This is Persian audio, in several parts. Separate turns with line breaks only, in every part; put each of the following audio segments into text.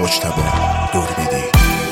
مجتبی دوربیدی.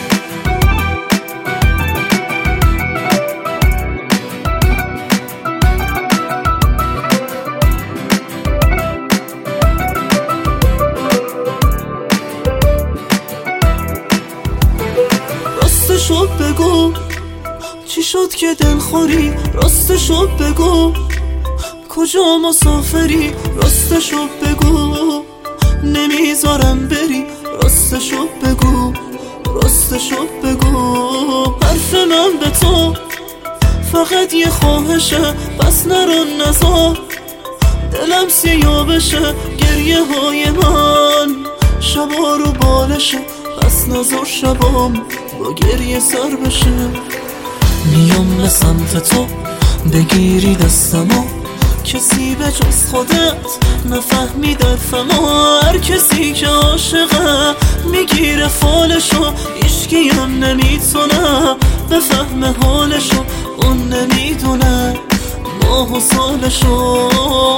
راستشو بگو چی شد که دلخوری، راستشو بگو کجا مسافری، راستشو بگو نمیذارم بری، راستشو بگو راستشو بگو. حرف من به تو فقط یه خواهشه، پس نرو نزار دلم سیاه بشه. گریه های من شبا رو بالشه، پس نزار شبام با گریه سر بشه. میام به سمت تو بگیری دستمو، کسی به جز خودت نفهمیده فما. هر کسی که عاشقه میگیره فالشو، هیچکی هم نمیتونه بفهم حالشو. اون نمیدونه ماه و سالشو.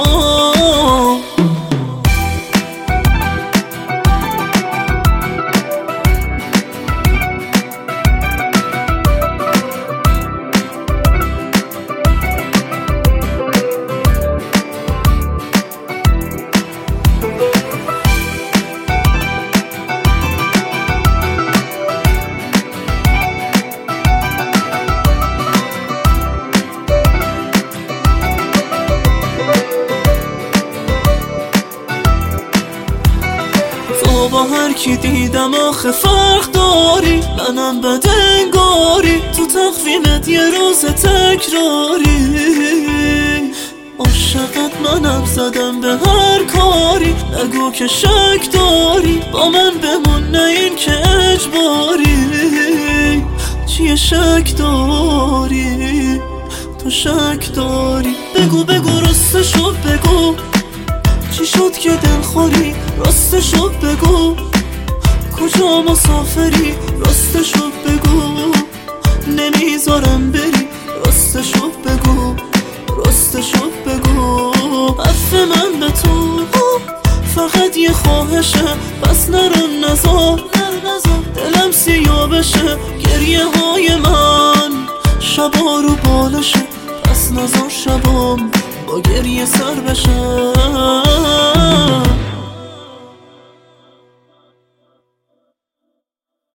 با هر کی دیدم آخه فرق داری، منم بدنگاری تو تقویمت یه روز تکراری. عاشقت منم زدم به هر کاری، نگو که شک داری با من بمون نه این که اجباری. چیه شک داری تو شک داری، بگو بگو راستشو بگو چی شد که دلخوری، راستشو بگو کجا مسافری، راستشو بگو نمیذارم بری، راستشو بگو راستشو بگو. حرف من به تو فقط یه خواهشه، پس نرو نزار دلم سیاه بشه. گریه های من شبا رو بالشه، پس نزار شبام با گریه سر بشه.